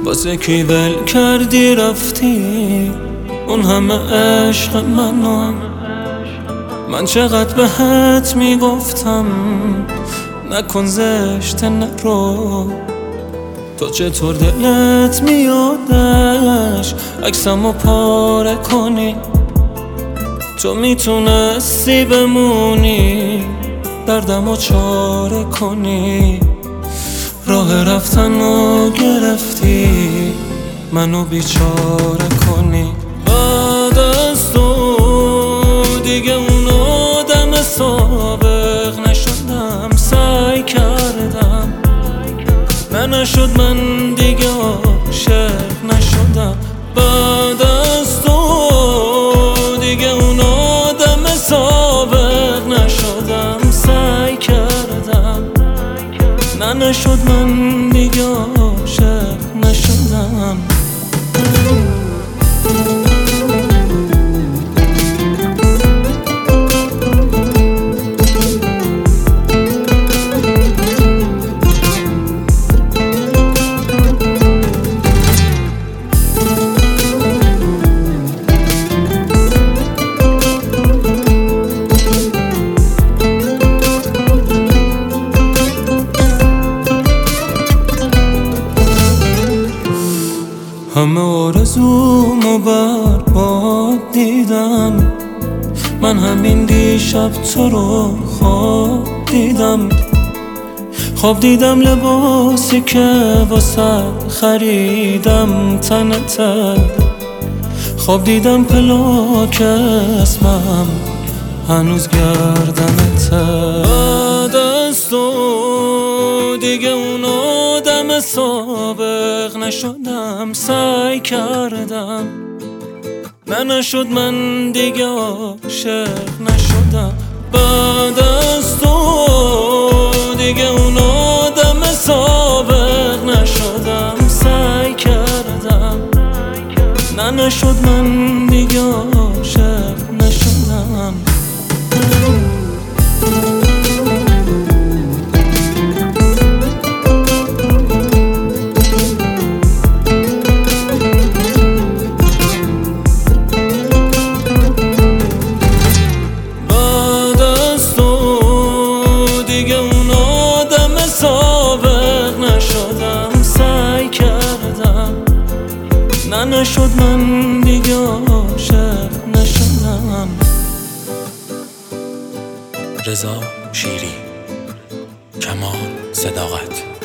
واسه کی ول کردی رفتی اون همه عشق منو؟ من چقدر بهت میگفتم نکن زشت نرو. تو چطور دلت میادش عکسمو پاره کنی؟ تو میتونستی بمونی دردمو چاره کنی. راه رفتنو گرفتی منو بیچاره کنی. بعد از تو دیگه اون آدم سابق نشدم. سعی کردم نشد، من دیگه عاشق نشدم. بعد از تو دیگه اون آدم سابق نشدم. سعی کردم نشد، من دیگه عاشق نشدم. همه آرزومو برباد دیدم. من همین دیشب تو رو خواب دیدم لباسی که واسه خریدم تنته. خواب دیدم پلاک اسمم هنوز گردنته. بعد از تو دیگه اون آدم سابق نشدم. سعی کردم نشد، من دیگه عاشق نشدم. بعد از تو دیگه اون آدم سابق نشدم. سعی کردم نشد، من دیگه عاشق نشدم. نشد، من دیگه عاشق نشدم. رضا شیری، کمان صداقت.